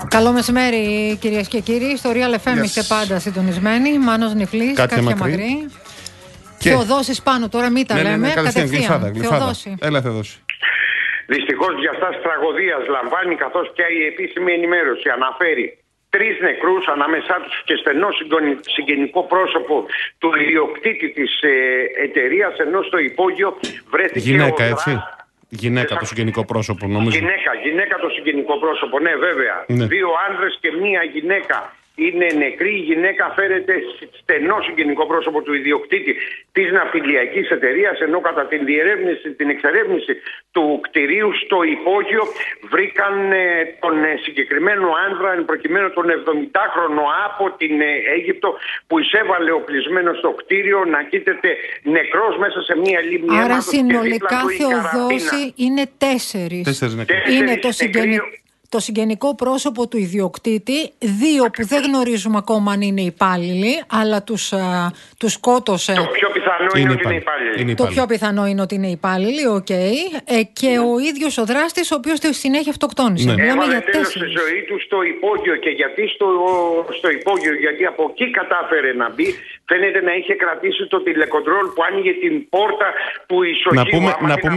Καλό μεσημέρι, κυρίες και κύριοι. Στο Real FM είστε πάντα συντονισμένοι. Μάνος Νιφλής, Κάτια Μακρύ. Θεοδόσης πάνω, τώρα μην τα λέμε. Κατευθείαν. Θεοδόση. Έλα, Θεοδόση. Δυστυχώς διαστάσεις τραγωδίας λαμβάνει, καθώς και η επίσημη ενημέρωση αναφέρει 3 νεκρούς, ανάμεσά τους και στενό συγγενικό πρόσωπο του ιδιοκτήτη της εταιρείας, ενώ στο υπόγειο βρέθηκε γυναίκα, έτσι. Γυναίκα το συγγενικό πρόσωπο, νομίζω. Γυναίκα το συγγενικό πρόσωπο, ναι, βέβαια. Ναι. 2 άνδρες και 1 γυναίκα είναι νεκροί. Η γυναίκα φέρεται στενό συγγενικό πρόσωπο του ιδιοκτήτη της ναυτιλιακής εταιρείας, ενώ κατά την εξερεύνηση του κτηρίου στο υπόγειο βρήκαν τον συγκεκριμένο άνδρα, εν προκειμένου τον 70χρονο από την Αίγυπτο, που εισέβαλε οπλισμένο στο κτίριο, να κοίταται νεκρός μέσα σε μία λίμνη. Άρα συνολικά, Θεοδόση, είναι 4. 4 νεκροί. Είναι το συγγενικό πρόσωπο του ιδιοκτήτη, 2 που δεν γνωρίζουμε ακόμα αν είναι υπάλληλοι, αλλά τους σκότωσε. Το πιο πιθανό είναι ότι είναι υπάλληλοι. Το πιο πιθανό είναι ότι είναι υπάλληλοι, και ο ίδιος ο δράστης, ο οποίος στη συνέχεια αυτοκτόνησε. Έβαλε τέλος στη ζωή του στο υπόγειο. Και γιατί στο υπόγειο? Γιατί από εκεί κατάφερε να μπει. Φαίνεται να είχε κρατήσει το τηλεκοντρόλ που άνοιγε την πόρτα του ισογείου.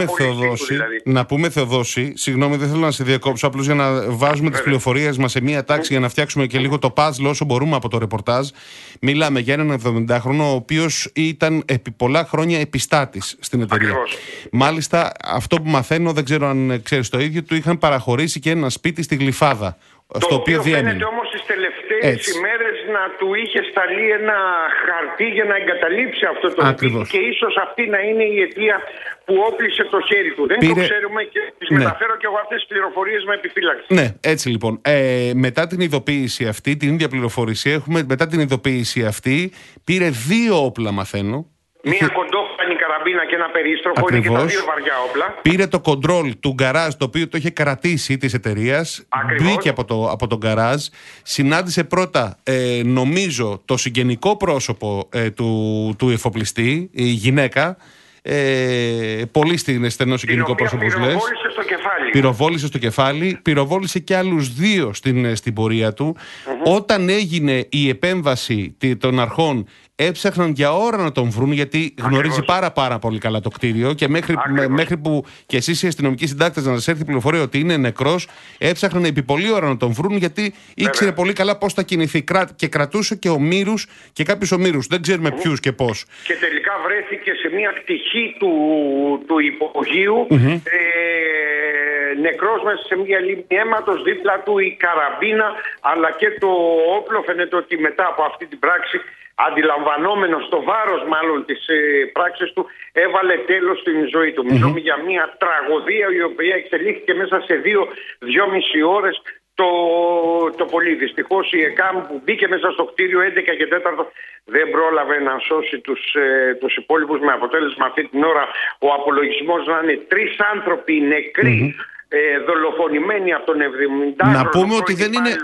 Να πούμε, Θεοδόση, συγγνώμη, δεν θέλω να σε διακόψω, απλώς για να βάζουμε τις πληροφορίες μας σε μία τάξη, για να φτιάξουμε και λίγο το puzzle όσο μπορούμε από το ρεπορτάζ. Μιλάμε για έναν 70χρονο, ο οποίος ήταν επί πολλά χρόνια επιστάτης στην εταιρεία. Ακριβώς. Μάλιστα, αυτό που μαθαίνω, δεν ξέρω αν ξέρεις το ίδιο, του είχαν παραχωρήσει και ένα σπίτι στη Γλυφάδα. Το οποίο φαίνεται όμως τις τελευταίες ημέρες να του είχε σταλεί ένα χαρτί για να εγκαταλείψει αυτό το σπίτι, και ίσως αυτή να είναι η αιτία που όπλησε το χέρι του. Δεν το ξέρουμε και τις μεταφέρω και εγώ αυτές τις πληροφορίες με επιφύλαξη. Ναι, έτσι λοιπόν. Μετά την ειδοποίηση αυτή, την ίδια πληροφορία έχουμε, μετά την ειδοποίηση αυτή πήρε 2 όπλα, μαθαίνω. Μία κοντόφανη καραμπίνα και ένα περίστροφο. Είναι και τα 2 βαριά όπλα. Πήρε το κοντρόλ του γκαράζ, το οποίο το είχε κρατήσει, της εταιρείας. Μπήκε από το γκαράζ. Συνάντησε πρώτα, νομίζω, το συγγενικό πρόσωπο του εφοπλιστή, η γυναίκα. Πολύ στενό συγγενικό πρόσωπο, λες. Πυροβόλησε στο κεφάλι. Πυροβόλησε και άλλους 2 στην πορεία του. Όταν έγινε η επέμβαση των αρχών, έψαχναν για ώρα να τον βρουν, γιατί γνωρίζει πάρα πολύ καλά το κτίριο, και μέχρι που και εσείς οι αστυνομικοί συντάκτες να σας έρθει η πληροφορία ότι είναι νεκρός, έψαχναν επί πολλή ώρα να τον βρουν, γιατί ήξερε πολύ καλά πώς θα κινηθεί, και κρατούσε και ομήρους και κάποιους ομήρους. Δεν ξέρουμε ποιους και πώς. Και τελικά βρέθηκε σε μια πτυχή του υπογείου, νεκρός μέσα σε μια λίμνη αίματος, δίπλα του η καραμπίνα αλλά και το όπλο. Φαίνεται ότι μετά από αυτή την πράξη, αντιλαμβανόμενος το βάρος μάλλον της πράξης του, έβαλε τέλος στην ζωή του. Μιλούμε για μια τραγωδία η οποία εξελίχθηκε μέσα σε 2-2,5 ώρες το πολύ. Δυστυχώς η ΕΚΑΜ που μπήκε μέσα στο κτίριο 11 και 4 δεν πρόλαβε να σώσει τους υπόλοιπους, με αποτέλεσμα αυτή την ώρα ο απολογισμός να είναι 3 άνθρωποι νεκροί, δολοφονημένοι από τον 70χρονο. Να πούμε ότι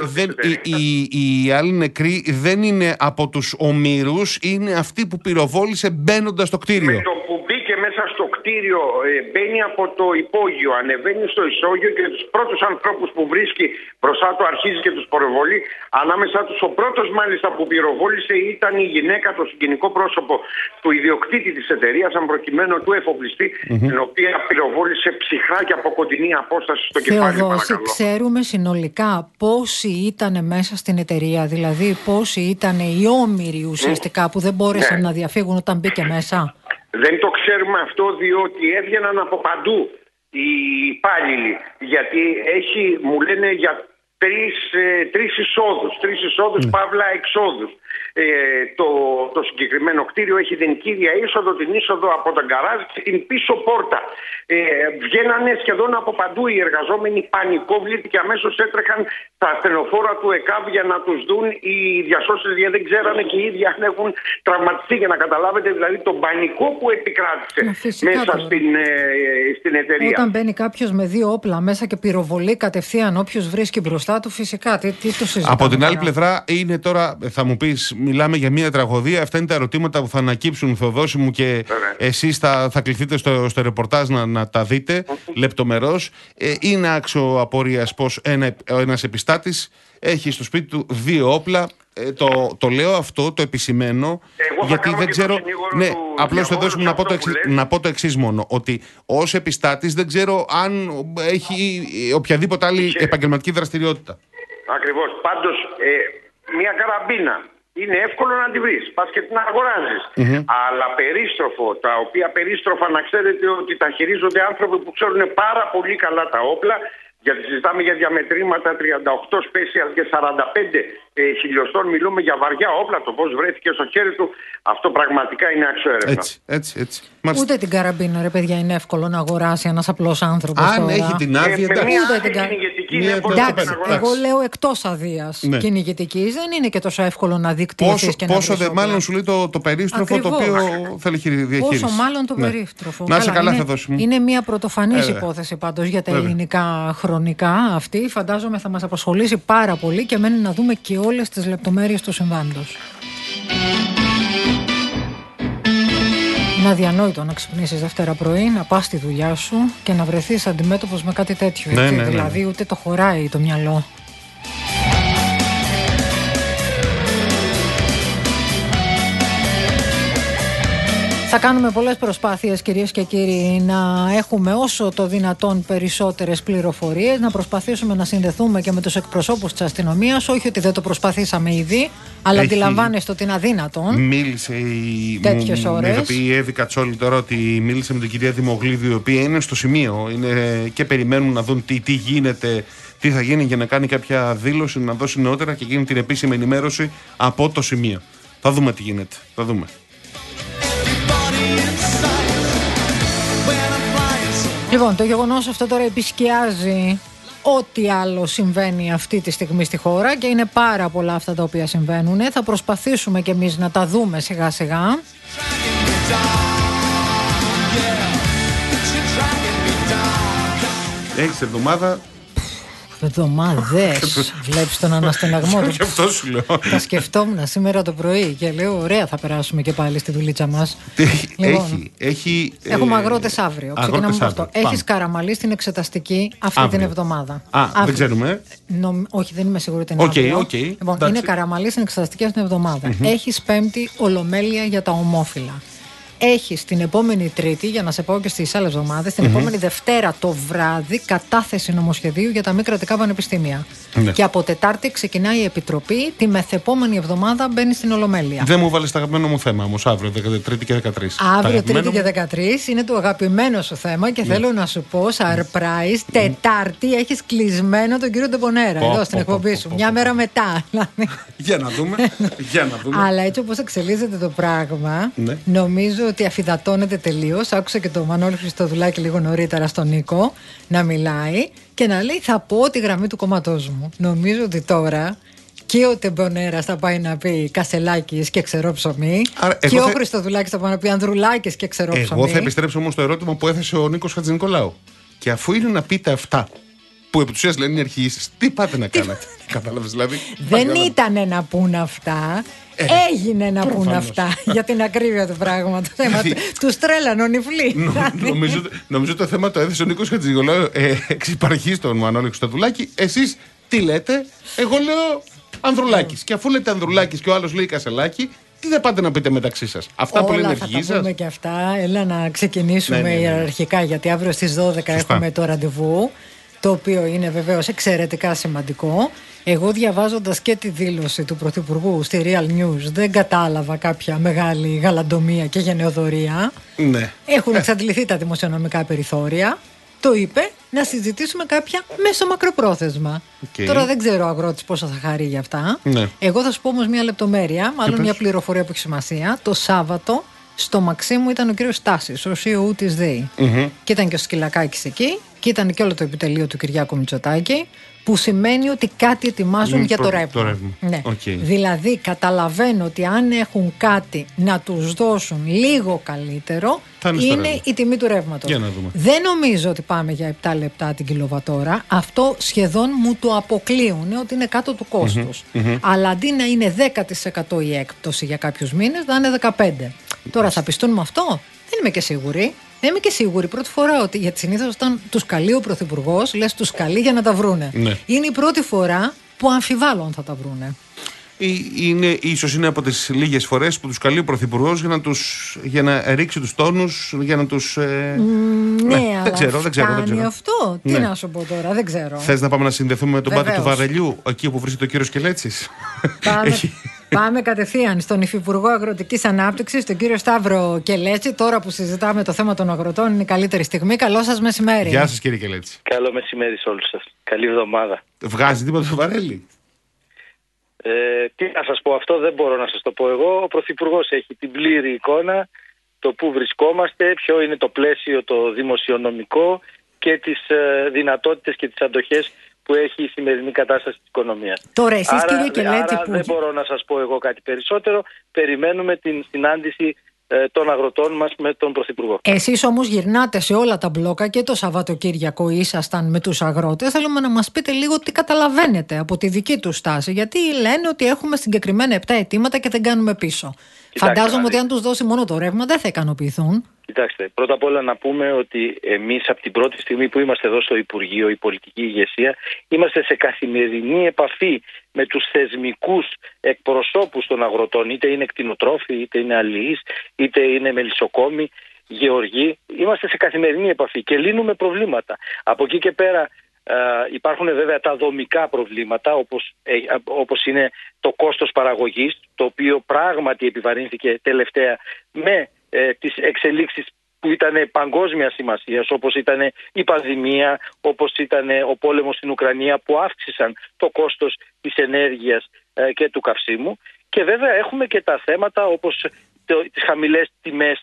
οι άλλοι νεκροί δεν είναι από τους ομήρους, είναι αυτοί που πυροβόλησε μπαίνοντας στο κτίριο. Με το που μπήκε μέσα στο κτίριο, μπαίνει από το υπόγειο, ανεβαίνει στο ισόγειο και τους πρώτους ανθρώπους που βρίσκει μπροστά του αρχίζει και τους πυροβολεί. Ανάμεσά τους ο πρώτος μάλιστα που πυροβόλησε ήταν η γυναίκα, το συγγενικό πρόσωπο του ιδιοκτήτη της εταιρείας, αν προκειμένου του εφοπλιστή, την οποία πυροβόλησε ψυχρά και από κοντινή απόσταση στο κεφάλι. Θεοδόση, ξέρουμε συνολικά πόσοι ήταν μέσα στην εταιρεία, δηλαδή πόσοι ήταν οι όμηροι ουσιαστικά που δεν μπόρεσαν να διαφύγουν όταν μπήκε μέσα? Δεν το ξέρουμε αυτό, διότι έβγαιναν από παντού οι υπάλληλοι, γιατί μου λένε για τρεις εισόδους, παύλα εξόδους. Το συγκεκριμένο κτίριο έχει την κύρια είσοδο, την είσοδο από τον γκαράζ και την πίσω πόρτα. Βγαίνανε σχεδόν από παντού οι εργαζόμενοι πανικόβλητοι και αμέσως έτρεχαν τα ασθενοφόρα του ΕΚΑΒ για να τους δουν οι διασώσεις, γιατί δεν ξέρανε και οι ίδιοι αν έχουν τραυματιστεί, για να καταλάβετε δηλαδή τον πανικό που επικράτησε μέσα στην εταιρεία. Όταν μπαίνει κάποιος με 2 όπλα μέσα και πυροβολεί κατευθείαν όποιους βρίσκει μπροστά μπροστά του, φυσικά. Τι το συζητάμε. Από την άλλη πλευρά, είναι τώρα, θα μου πεις, μιλάμε για μια τραγωδία. Αυτά είναι τα ερωτήματα που θα ανακύψουν, Θεοδόση μου, και εσείς θα κληθείτε στο ρεπορτάζ να τα δείτε λεπτομερώς. Είναι άξιο απορίας πως ένας επιστάτης έχει στο σπίτι του 2 όπλα. Το λέω αυτό, το επισημαίνω, γιατί δεν ξέρω. Ναι, απλώς Θεοδόση μου να πω το εξής μόνο. Ότι ως επιστάτης δεν ξέρω αν έχει οποιαδήποτε άλλη επαγγελματική δραστηριότητα. Ακριβώς. Πάντως, μια καραμπίνα είναι εύκολο να τη βρεις. Πας και την αγοράζεις. Αλλά περίστροφο, τα οποία περίστροφα να ξέρετε ότι τα χειρίζονται άνθρωποι που ξέρουν πάρα πολύ καλά τα όπλα. Γιατί συζητάμε για διαμετρήματα 38 special και 45 χιλιοστών. Μιλούμε για βαριά όπλα. Το πώς βρέθηκε στο χέρι του, αυτό πραγματικά είναι αξιοέρευνα. Έτσι. Ούτε την καραμπίνα, ρε παιδιά, είναι εύκολο να αγοράσει ένας απλός άνθρωπος. Αν τώρα έχει την άδεια, εντάξει. Εγώ λέω εκτός αδείας κυνηγητικής, δεν είναι και τόσο εύκολο να δικτυωθείς και να βρεις. Πόσο δε μάλλον σου λέει το περίστροφο το οποίο θέλει διαχείριση. Πόσο μάλλον το περίστροφο. Να είσαι καλά, Θεοδόση μου. Είναι μια πρωτοφανής υπόθεση πάντως για τα ελληνικά χρονικά αυτή. Φαντάζομαι θα μας απασχολήσει πάρα πολύ και μένει να δούμε και όλες τις λεπτομέρειες του συμβάντος. Είναι αδιανόητο να ξυπνήσεις Δευτέρα πρωί, να πας στη δουλειά σου και να βρεθείς αντιμέτωπος με κάτι τέτοιο. Δηλαδή ούτε το χωράει το μυαλό. Θα κάνουμε πολλές προσπάθειες, κυρίες και κύριοι, να έχουμε όσο το δυνατόν περισσότερες πληροφορίες, να προσπαθήσουμε να συνδεθούμε και με τους εκπροσώπους της αστυνομίας. Όχι ότι δεν το προσπαθήσαμε ήδη, αλλά αντιλαμβάνεστε ότι είναι αδύνατον. Μίλησε τέτοιες ώρες. Η Εύη Κατσόλη τώρα ότι μίλησε με την κυρία Δημογλίδη, η οποία είναι στο σημείο και περιμένουν να δουν τι γίνεται, τι θα γίνει για να κάνει κάποια δήλωση, να δώσει νεότερα και γίνει την επίσημη ενημέρωση από το σημείο. Θα δούμε τι γίνεται. Θα δούμε. Λοιπόν, το γεγονός αυτό τώρα επισκιάζει ό,τι άλλο συμβαίνει αυτή τη στιγμή στη χώρα και είναι πάρα πολλά αυτά τα οποία συμβαίνουν. Θα προσπαθήσουμε κι εμείς να τα δούμε σιγά σιγά. Έχεις εβδομάδα. Εβδομάδες. Βλέπεις τον αναστεναγμό του. Και αυτό σου λέω. Τα σκεφτόμουν σήμερα το πρωί και λέω: ωραία, θα περάσουμε και πάλι στη δουλίτσα μας. Έχουμε αγρότες αύριο. Ξεκινάμε από αυτό. Έχεις Καραμαλή στην εξεταστική αυτή την εβδομάδα. Δεν ξέρουμε. Όχι, δεν είμαι σίγουρη ότι είναι αύριο. Λοιπόν, είναι Καραμαλή στην εξεταστική αυτή την εβδομάδα. Έχεις Πέμπτη Ολομέλεια για τα ομόφυλα. Έχεις την επόμενη Τρίτη, για να σε πάω και στις άλλες εβδομάδες, την επόμενη Δευτέρα το βράδυ κατάθεση νομοσχεδίου για τα μη κρατικά πανεπιστήμια. Και από Τετάρτη ξεκινάει η Επιτροπή, τη μεθεπόμενη εβδομάδα μπαίνει στην Ολομέλεια. Δεν μου βάλεις το αγαπημένο μου θέμα όμως, αύριο, Τρίτη και 13. Αύριο, Τρίτη και 13 είναι το αγαπημένο σου θέμα και θέλω να σου πω, surprise, Τετάρτη έχεις κλεισμένο τον κύριο Ντεμπονέρα εδώ στην εκπομπή σου. Μια μέρα μετά. Για να δούμε. Αλλά έτσι όπως εξελίσσεται το πράγμα, νομίζω ότι αφυδατώνεται τελείως. Άκουσα και τον Μανώλη Χριστοδουλάκη λίγο νωρίτερα στον Νίκο να μιλάει και να λέει: θα πω τη γραμμή του κόμματός μου. Νομίζω ότι τώρα και ο Ντεμπονέρας θα πάει να πει Κασελάκης και ξερό ψωμί. Και ο Χριστοδουλάκης θα πάει να πει Ανδρουλάκης και ξερό ψωμί. Εγώ θα επιστρέψω όμως στο ερώτημα που έθεσε ο Νίκος Χατζηνικολάου. Και αφού είναι να πείτε αυτά που επί της ουσίας λένε οι αρχηγήσεις, τι πάτε να κάνετε? Κατάλαβες δηλαδή? Δεν ήταν να πούν αυτά. Έγινε να πούν αυτά για την ακρίβεια του πράγματος. Τους τρέλανε ο νυφλή. Νομίζω το θέμα το έθεσε ο Νίκος Χατζηνικολάου εξυπαρχεί στον Μανώλη Χριστοδουλάκη. Εσείς τι λέτε? Εγώ λέω Ανδρουλάκης. Και αφού λέτε Ανδρουλάκης και ο άλλος λέει Κασελάκη, τι δεν πάτε να πείτε μεταξύ σας? Αυτά που λένε οι αρχηγοί σας. Θα τα πούμε και αυτά. Έλα να ξεκινήσουμε ιεραρχικά, γιατί αύριο στις 12 έχουμε το ραντεβού, το οποίο είναι βεβαίως εξαιρετικά σημαντικό. Εγώ διαβάζοντας και τη δήλωση του Πρωθυπουργού στη Real News δεν κατάλαβα κάποια μεγάλη γαλαντομία και γενεοδορία. Έχουν εξαντληθεί τα δημοσιονομικά περιθώρια. Το είπε να συζητήσουμε κάποια μέσω μακροπρόθεσμα. Τώρα δεν ξέρω ο αγρότης πόσο θα χαρεί για αυτά. Εγώ θα σου πω όμως μια λεπτομέρεια, μάλλον μια πληροφορία που έχει σημασία. Το Σάββατο στο Μαξίμου ήταν ο κύριος Στάσης, ο CEO της ΔΕΗ. Και ήταν και ο Σκυλακάκης εκεί, και ήταν και όλο το επιτελείο του Κυριάκου Μητσοτάκη, που σημαίνει ότι κάτι ετοιμάζουν για το ρεύμα. Ναι. Okay. Δηλαδή καταλαβαίνω ότι αν έχουν κάτι να τους δώσουν λίγο καλύτερο, είναι η τιμή του ρεύματος. Δεν νομίζω ότι πάμε για 7 λεπτά την κιλοβατόρα. Αυτό σχεδόν μου το αποκλείουν ότι είναι κάτω του κόστους. Αλλά αντί να είναι 10% η έκπτωση για κάποιους μήνες, θα είναι 15%. Τώρα θα πιστούν με αυτό? Δεν είμαι και σίγουρη. Δεν είμαι και σίγουρη πρώτη φορά ότι, γιατί συνήθως όταν τους καλεί ο Πρωθυπουργός, λες τους καλεί για να τα βρούνε. Ναι. Είναι η πρώτη φορά που αμφιβάλλω αν θα τα βρούνε. Ίσως είναι από τις λίγες φορές που τους καλεί ο Πρωθυπουργός για να ρίξει τους τόνους, για να τους... Ναι, αλλά δεν ξέρω. Αυτό. Τι να σου πω τώρα, δεν ξέρω. Θες να πάμε να συνδεθούμε με τον Πάτη του Βαρελιού, εκεί που βρίσκεται ο κύριος Κελέτσης? Πάμε κατευθείαν στον Υφυπουργό Αγροτικής Ανάπτυξης, τον κύριο Σταύρο Κελέτση. Τώρα που συζητάμε το θέμα των αγροτών, είναι η καλύτερη στιγμή. Καλό σας μεσημέρι. Γεια σας, κύριε Κελέτση. Καλό μεσημέρι σε όλους σας. Καλή εβδομάδα. Βγάζει τίποτα το Βαρέλι? Τι να σας πω, αυτό δεν μπορώ να σας το πω εγώ. Ο Πρωθυπουργός έχει την πλήρη εικόνα, το πού βρισκόμαστε, ποιο είναι το πλαίσιο το δημοσιονομικό και τις δυνατότητες και τις αντοχές που έχει η σημερινή κατάσταση της οικονομίας. Τώρα εσείς, κύριε Κελέτη, δεν μπορώ να σας πω εγώ κάτι περισσότερο. Περιμένουμε την συνάντηση των αγροτών μας με τον Πρωθυπουργό. Εσείς όμως γυρνάτε σε όλα τα μπλόκα και το Σαββατοκύριακο ήσασταν με τους αγρότες. Θέλουμε να μας πείτε λίγο τι καταλαβαίνετε από τη δική τους στάση. Γιατί λένε ότι έχουμε συγκεκριμένα 7 αιτήματα και δεν κάνουμε πίσω. Φαντάζομαι ότι αν τους δώσει μόνο το ρεύμα δεν θα ικανοποιηθούν. Κοιτάξτε, πρώτα απ' όλα να πούμε ότι εμείς από την πρώτη στιγμή που είμαστε εδώ στο Υπουργείο, η πολιτική ηγεσία, είμαστε σε καθημερινή επαφή με τους θεσμικούς εκπροσώπους των αγροτών, είτε είναι κτηνοτρόφοι, είτε είναι αλληλείς, είτε είναι μελισσοκόμοι, γεωργοί. Είμαστε σε καθημερινή επαφή και λύνουμε προβλήματα. Από εκεί και πέρα υπάρχουν βέβαια τα δομικά προβλήματα, όπως είναι το κόστος παραγωγής, το οποίο πράγματι επιβαρύνθηκε τελευταία με τις εξελίξεις που ήταν παγκόσμια σημασίας, όπως ήταν η πανδημία, όπως ήταν ο πόλεμος στην Ουκρανία, που αύξησαν το κόστος της ενέργειας και του καυσίμου. Και βέβαια έχουμε και τα θέματα όπως τις χαμηλές τιμές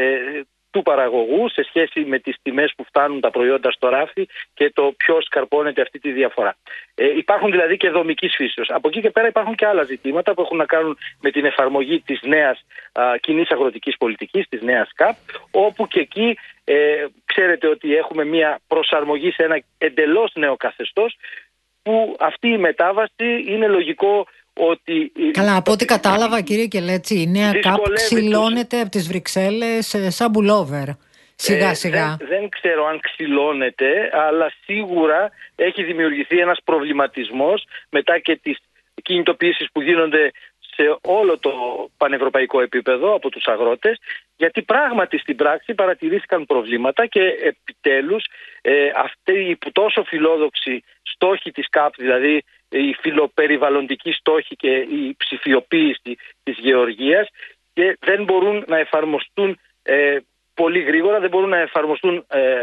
του παραγωγού σε σχέση με τις τιμές που φτάνουν τα προϊόντα στο ράφι και το ποιος καρπώνεται αυτή τη διαφορά. Υπάρχουν δηλαδή και δομικής φύσεως. Από εκεί και πέρα υπάρχουν και άλλα ζητήματα που έχουν να κάνουν με την εφαρμογή της νέας κοινής αγροτικής πολιτικής, της νέας ΚΑΠ, όπου και εκεί ξέρετε ότι έχουμε μια προσαρμογή σε ένα εντελώς νέο καθεστώς, που αυτή η μετάβαση είναι λογικό ότι... Καλά, από ό,τι κατάλαβα, κύριε Κελέτση, η νέα ΚΑΠ ξυλώνεται από τις Βρυξέλλες σαν πουλόβερ. Σιγά σιγά. Δεν ξέρω αν ξυλώνεται, αλλά σίγουρα έχει δημιουργηθεί ένας προβληματισμός μετά και τις κινητοποιήσεις που γίνονται σε όλο το πανευρωπαϊκό επίπεδο από τους αγρότες, γιατί πράγματι στην πράξη παρατηρήθηκαν προβλήματα και επιτέλους αυτοί οι τόσο φιλόδοξοι στόχοι της ΚΑΠ, δηλαδή η φιλοπεριβαλλοντική στόχη και η ψηφιοποίηση της γεωργίας, και δεν μπορούν να εφαρμοστούν πολύ γρήγορα, δεν μπορούν να εφαρμοστούν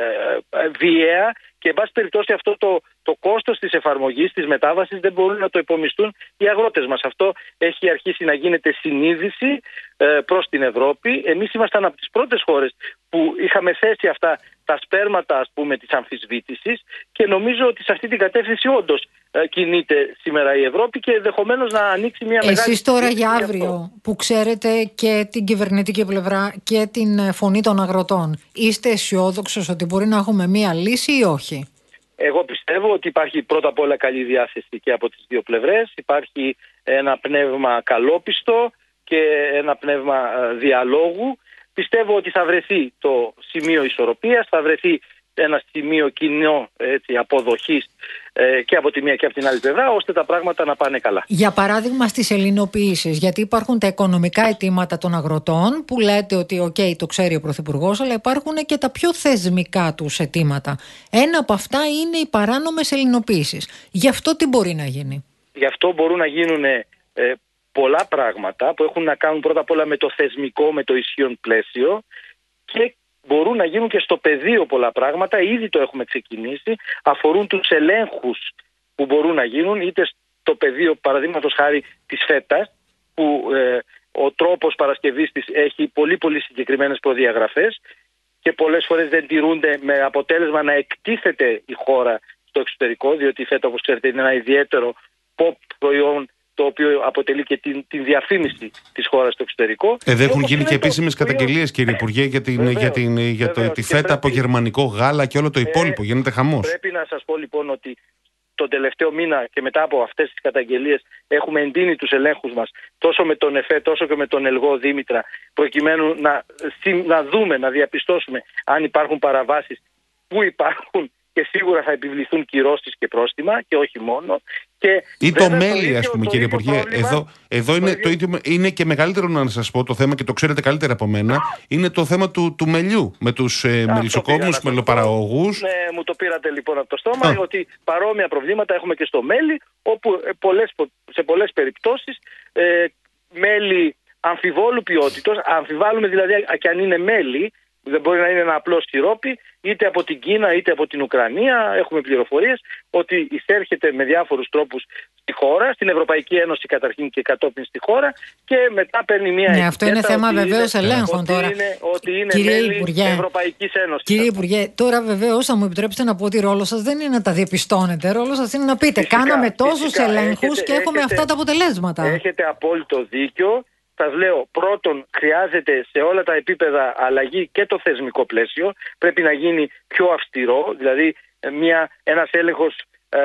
βιαία, και εν πάση περιπτώσει αυτό το κόστος της εφαρμογής, της μετάβασης, δεν μπορούν να το υπομισθούν οι αγρότες μας. Αυτό έχει αρχίσει να γίνεται συνείδηση προς την Ευρώπη. Εμείς ήμασταν από τις πρώτες χώρες που είχαμε θέσει αυτά τα σπέρματα, ας πούμε, της αμφισβήτησης, και νομίζω ότι σε αυτή την κατεύθυνση όντως κινείται σήμερα η Ευρώπη και ενδεχομένως να ανοίξει μια μεγάλη... Εσείς τώρα για αύριο που ξέρετε και την κυβερνητική πλευρά και την φωνή των αγροτών, είστε αισιόδοξος ότι μπορεί να έχουμε μια λύση ή όχι? Εγώ πιστεύω ότι υπάρχει πρώτα απ' όλα καλή διάθεση και από τις δύο πλευρές. Υπάρχει ένα πνεύμα καλόπιστο και ένα πνεύμα διαλόγου. Πιστεύω ότι θα βρεθεί το σημείο ισορροπίας, θα βρεθεί ένα σημείο κοινό αποδοχής και από τη μία και από την άλλη πλευρά, ώστε τα πράγματα να πάνε καλά. Για παράδειγμα στις ελληνοποιήσεις, γιατί υπάρχουν τα οικονομικά αιτήματα των αγροτών που λέτε ότι το ξέρει ο Πρωθυπουργός, αλλά υπάρχουν και τα πιο θεσμικά τους αιτήματα. Ένα από αυτά είναι οι παράνομες ελληνοποιήσεις. Γι' αυτό τι μπορεί να γίνει? Γι' αυτό μπορούν να γίνουν πολλά πράγματα που έχουν να κάνουν πρώτα απ' όλα με το θεσμικό, με το ισχύον πλαίσιο, και μπορούν να γίνουν και στο πεδίο πολλά πράγματα. Ήδη το έχουμε ξεκινήσει. Αφορούν τους ελέγχους που μπορούν να γίνουν, είτε στο πεδίο, παραδείγματος χάρη, της φέτας, που ο τρόπος παρασκευής της έχει πολύ πολύ συγκεκριμένες προδιαγραφές και πολλές φορές δεν τηρούνται, με αποτέλεσμα να εκτίθεται η χώρα στο εξωτερικό, διότι η φέτα, όπως ξέρετε, είναι ένα ιδιαίτερο pop προϊόν, το οποίο αποτελεί και την διαφήμιση της χώρας στο εξωτερικό. Έχουν γίνει και επίσημες καταγγελίες, κύριε Υπουργέ, για τη φέτα από γερμανικό γάλα και όλο το υπόλοιπο. Γίνεται χαμός. Πρέπει να σας πω λοιπόν ότι τον τελευταίο μήνα και μετά από αυτές τις καταγγελίες έχουμε εντείνει τους ελέγχους μας τόσο με τον ΕΦΕ τόσο και με τον ΕΛΓΟ Δήμητρα, προκειμένου να δούμε, να διαπιστώσουμε αν υπάρχουν παραβάσεις, που υπάρχουν, και σίγουρα θα επιβληθούν κυρώσεις και πρόστιμα και όχι μόνο. Ή το μέλι, ας πούμε, κύριε Υπουργέ. Εδώ είναι το ίδιο, είναι και μεγαλύτερο, να σας πω, το θέμα, και το ξέρετε καλύτερα από μένα, είναι το θέμα του μελιού με τους μελισσοκόμους, μελοπαραγωγούς. Ναι, μου το πήρατε λοιπόν από το στόμα, ότι παρόμοια προβλήματα έχουμε και στο μέλι, όπου σε πολλές περιπτώσεις μέλι αμφιβόλου ποιότητος, αμφιβάλλουμε δηλαδή και αν είναι μέλι, δεν μπορεί να είναι ένα απλό σιρόπι, είτε από την Κίνα είτε από την Ουκρανία. Έχουμε πληροφορίες ότι εισέρχεται με διάφορους τρόπους στη χώρα, στην Ευρωπαϊκή Ένωση καταρχήν και κατόπιν στη χώρα, και μετά παίρνει μια ετικέτα. Αυτό είναι θέμα βεβαίως ελέγχων τώρα. Ότι είναι μέλη της Ευρωπαϊκής Ένωσης. Κύριε Υπουργέ, τώρα βεβαίως θα μου επιτρέψετε να πω ότι ρόλο σας δεν είναι να τα διαπιστώνετε. Ρόλο σας είναι να πείτε: κάναμε τόσους ελέγχους και έχουμε αυτά τα αποτελέσματα. Έχετε απόλυτο δίκιο. Σας λέω, πρώτον, χρειάζεται σε όλα τα επίπεδα αλλαγή και το θεσμικό πλαίσιο. Πρέπει να γίνει πιο αυστηρό, δηλαδή ένας έλεγχος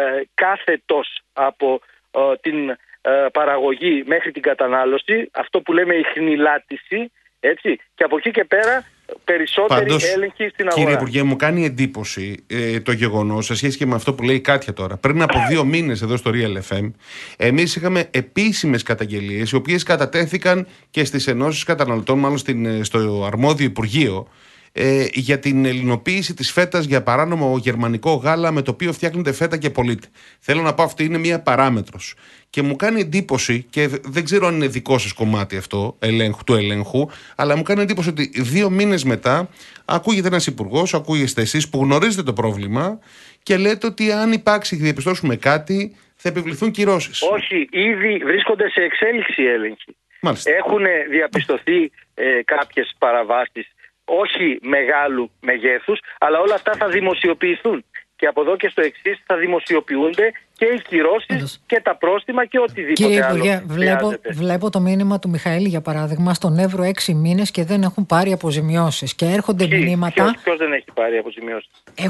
κάθετος από την παραγωγή μέχρι την κατανάλωση, αυτό που λέμε η χνηλάτιση, έτσι, και από εκεί και πέρα περισσότερη έλεγχη στην αγορά. Κύριε Υπουργέ, μου κάνει εντύπωση το γεγονός, σε σχέση και με αυτό που λέει η Κάτια τώρα. Πριν από 2 μήνες εδώ στο Real FM, εμείς είχαμε επίσημες καταγγελίες, οι οποίες κατατέθηκαν και στις ενώσεις καταναλωτών, μάλλον στο αρμόδιο Υπουργείο, για την ελληνοποίηση της φέτας για παράνομο γερμανικό γάλα με το οποίο φτιάχνεται φέτα και πωλείται. Θέλω να πω, αυτή είναι μία παράμετρος. Και μου κάνει εντύπωση, και δεν ξέρω αν είναι δικό σας κομμάτι αυτό του ελέγχου, αλλά μου κάνει εντύπωση ότι 2 μήνες μετά ακούγεται ένας υπουργός, ακούγεστε εσείς που γνωρίζετε το πρόβλημα και λέτε ότι αν υπάρξει και διαπιστώσουμε κάτι θα επιβληθούν κυρώσεις. Όχι, ήδη βρίσκονται σε εξέλιξη έλεγχοι. Έχουν διαπιστωθεί κάποιες παραβάσεις, όχι μεγάλου μεγέθους, αλλά όλα αυτά θα δημοσιοποιηθούν. Και από εδώ και στο εξής θα δημοσιοποιούνται και οι κυρώσεις και τα πρόστιμα και οτιδήποτε. Κύριε άλλο. Υπουργέ, βλέπω το μήνυμα του Μιχαήλ, για παράδειγμα, στον Εύρο 6 μήνες και δεν έχουν πάρει αποζημιώσεις. Και έρχονται μηνύματα. Ποιος δεν έχει πάρει αποζημιώσεις?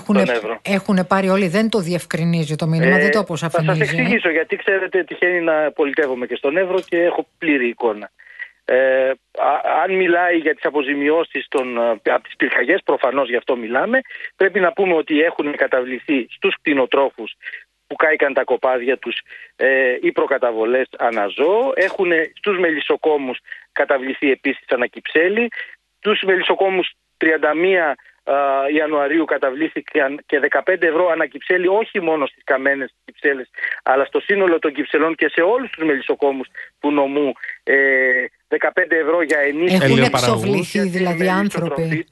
Έχουν πάρει όλοι, δεν το διευκρινίζει το μήνυμα, δεν το αποσαφηνίζει. Θα σας εξηγήσω, γιατί ξέρετε, τυχαίνει να πολιτεύομαι και στον Εύρο και έχω πλήρη εικόνα. Αν μιλάει για τις αποζημιώσεις από τις πυρκαγιές, προφανώς γι' αυτό μιλάμε, πρέπει να πούμε ότι έχουν καταβληθεί στους κτηνοτρόφους που κάηκαν τα κοπάδια τους οι προκαταβολές αναζώο. Έχουν στους μελισσοκόμους καταβληθεί επίσης ανακυψέλη. Τους μελισσοκόμους 31 Ιανουαρίου καταβλήθηκαν και 15 ευρώ ανακυψέλη, όχι μόνο στις καμένες κυψέλες, αλλά στο σύνολο των κυψελών και σε όλους τους μελισσοκόμους του νομού 15 ευρώ για ενίσχυση. Έχουν εξοβληθεί δηλαδή άνθρωποι.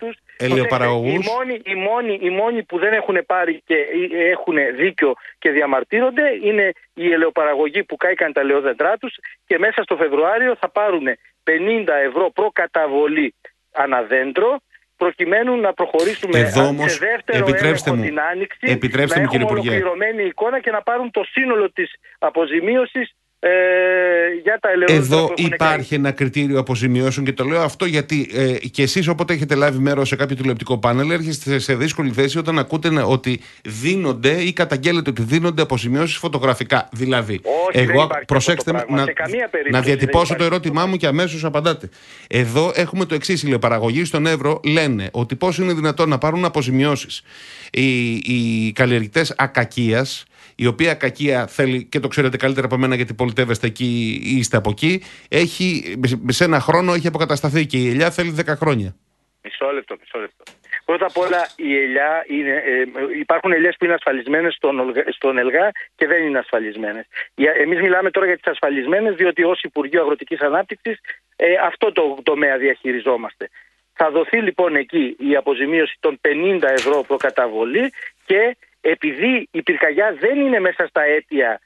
Οι μόνοι που δεν έχουν πάρει και έχουν δίκιο και διαμαρτύρονται είναι οι ελαιοπαραγωγοί που κάηκαν τα ελαιόδεντρά τους και μέσα στο Φεβρουάριο θα πάρουν 50 ευρώ προκαταβολή αναδέντρο, προκειμένου να προχωρήσουμε εδώ όμως, σε δεύτερο έλεγχο την Άνοιξη, να έχουμε ολοκληρωμένη εικόνα και να πάρουν το σύνολο της αποζημίωσης για τα ελαιόδεντρα. Εδώ υπάρχει ένα κριτήριο αποζημιώσεων και το λέω αυτό γιατί και εσείς, όποτε έχετε λάβει μέρος σε κάποιο τηλεοπτικό πάνελ, έρχεστε σε δύσκολη θέση όταν ακούτε ότι δίνονται ή καταγγέλλεται ότι δίνονται αποζημιώσεις φωτογραφικά. Δηλαδή, προσέξτε να διατυπώσω το ερώτημά μου και αμέσως απαντάτε. Εδώ έχουμε το εξής: οι ελαιοπαραγωγοί στον Εύρο λένε ότι πώς είναι δυνατόν να πάρουν αποζημιώσεις οι καλλιεργητές ακακίας, η οποία κακία θέλει, και το ξέρετε καλύτερα από μένα γιατί πολιτεύεστε εκεί ή είστε από εκεί, σε ένα χρόνο έχει αποκατασταθεί και η ελιά θέλει 10 χρόνια. Μισό λεπτό. Πρώτα απ' όλα η ελιά υπάρχουν ελιές που είναι ασφαλισμένες στον ΕΛΓΑ και δεν είναι ασφαλισμένες. Εμείς μιλάμε τώρα για τις ασφαλισμένες, διότι ως Υπουργείο Αγροτικής Ανάπτυξης αυτό το τομέα διαχειριζόμαστε. Θα δοθεί λοιπόν εκεί η αποζημίωση των 50 ευρώ προκαταβολή και επειδή η πυρκαγιά δεν είναι μέσα στα αίτια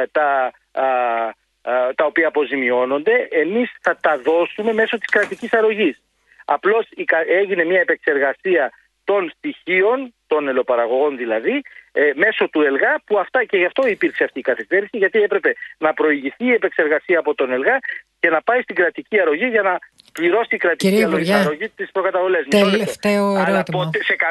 τα οποία αποζημιώνονται, εμείς θα τα δώσουμε μέσω της κρατικής αρρωγής. Απλώς έγινε μια επεξεργασία των στοιχείων, των ελαιοπαραγωγών δηλαδή, μέσω του ΕΛΓΑ, που αυτά και γι' αυτό υπήρξε αυτή η καθυστέρηση, γιατί έπρεπε να προηγηθεί η επεξεργασία από τον ελγά και να πάει στην κρατική αρρωγή για να πληρώσει η κρατική αρρωγή τις προκαταβολές. Τελευταίο ερώτημα.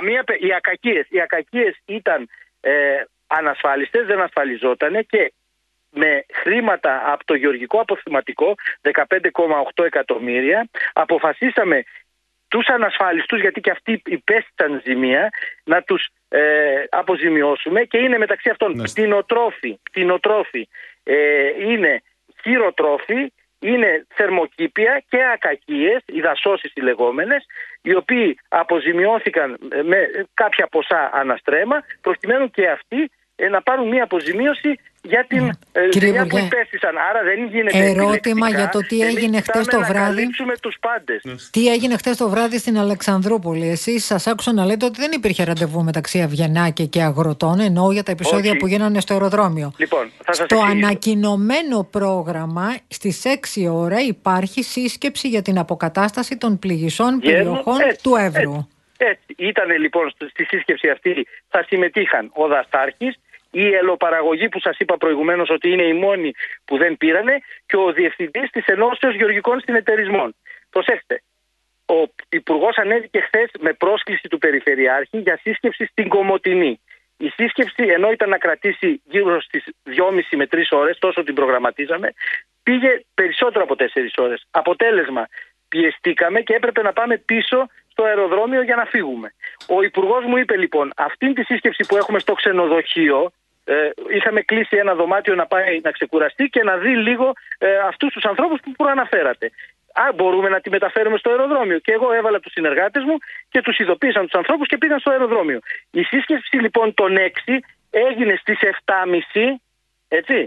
Οι ακακίες ήταν ανασφάλιστες, δεν ασφαλιζότανε και με χρήματα από το γεωργικό αποθεματικό 15,8 εκατομμύρια αποφασίσαμε τους ανασφάλιστους, γιατί και αυτοί υπέστησαν ζημία, να τους αποζημιώσουμε, και είναι μεταξύ αυτών κτηνοτρόφοι, είναι χειροτρόφοι, είναι θερμοκήπια και ακακίες, οι δασώσεις οι λεγόμενες, οι οποίοι αποζημιώθηκαν με κάποια ποσά αναστρέμα, προκειμένου και αυτοί να πάρουν μια αποζημίωση για την ζημιά που υπέστησαν. Άρα δεν γίνεται ερώτημα για το τι έγινε χτες το βράδυ. Τους πάντες. Τι έγινε χτες το βράδυ στην Αλεξανδρούπολη? Εσείς σας άκουσα να λέτε ότι δεν υπήρχε ραντεβού μεταξύ Αυγενάκη και αγροτών, εννοώ για τα επεισόδια που γίνανε στο αεροδρόμιο. Λοιπόν, στο ανακοινωμένο πρόγραμμα στις 6 ώρα υπάρχει σύσκεψη για την αποκατάσταση των πληγισών περιοχών του Εύρου. Έτσι. Ήταν λοιπόν στη σύσκεψη αυτή, θα συμμετείχαν ο δαστάρχης, η ελαιοπαραγωγή που σας είπα προηγουμένως ότι είναι οι μόνοι που δεν πήρανε, και ο διευθυντής της Ενώσεως Γεωργικών Συνεταιρισμών. Προσέξτε, ο Υπουργός ανέβηκε χθες με πρόσκληση του Περιφερειάρχη για σύσκεψη στην Κομοτηνή. Η σύσκεψη, ενώ ήταν να κρατήσει γύρω στις 2,5 με 3 ώρες, τόσο την προγραμματίζαμε, πήγε περισσότερο από 4 ώρες. Αποτέλεσμα, πιεστήκαμε και έπρεπε να πάμε πίσω στο αεροδρόμιο για να φύγουμε. Ο Υπουργός μου είπε λοιπόν, αυτήν τη σύσκεψη που έχουμε στο ξενοδοχείο, είχαμε κλείσει ένα δωμάτιο να πάει να ξεκουραστεί και να δει λίγο αυτούς τους ανθρώπους που προαναφέρατε. Μπορούμε να τη μεταφέρουμε στο αεροδρόμιο. Και εγώ έβαλα τους συνεργάτες μου και τους ειδοποίησαν τους ανθρώπους και πήγαν στο αεροδρόμιο. Η σύσκεψη λοιπόν των 6 έγινε στις 7.30, έτσι,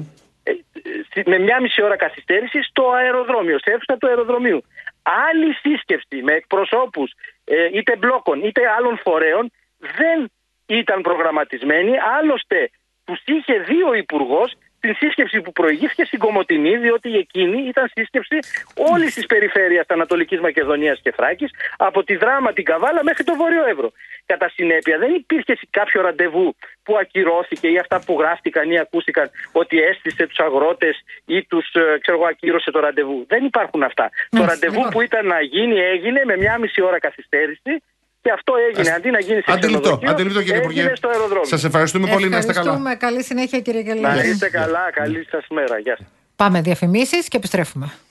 με 1,5 ώρα καθυστέρηση στο αεροδρόμιο, σε αίθουσα του αεροδρομίου. Άλλη σύσκεψη με εκπροσώπους είτε μπλόκων είτε άλλων φορέων δεν ήταν προγραμματισμένη, άλλωστε τους είχε δει ο Υπουργός την σύσκεψη που προηγήθηκε στην Κομοτηνή, διότι εκείνη ήταν σύσκεψη όλης της περιφέρειας Ανατολικής Μακεδονίας και Θράκης, από τη Δράμα, την Καβάλα μέχρι το Βόρειο Εύρο. Κατά συνέπεια δεν υπήρχε κάποιο ραντεβού που ακυρώθηκε ή αυτά που γράφτηκαν ή ακούστηκαν ότι έστησε τους αγρότες ή τους ακύρωσε το ραντεβού. Δεν υπάρχουν αυτά. Το ραντεβού που ήταν να γίνει έγινε με 1,5 ώρα καθυστέρηση. Και αυτό έγινε, αντί να γίνει σε ξενοδοχείο, έγινε στο αεροδρόμιο. Σας ευχαριστούμε πολύ, να είστε καλά. Καλή συνέχεια, κύριε Κελίδη. Να είστε καλά, καλή σας μέρα. Γεια σας. Πάμε διαφημίσεις και επιστρέφουμε.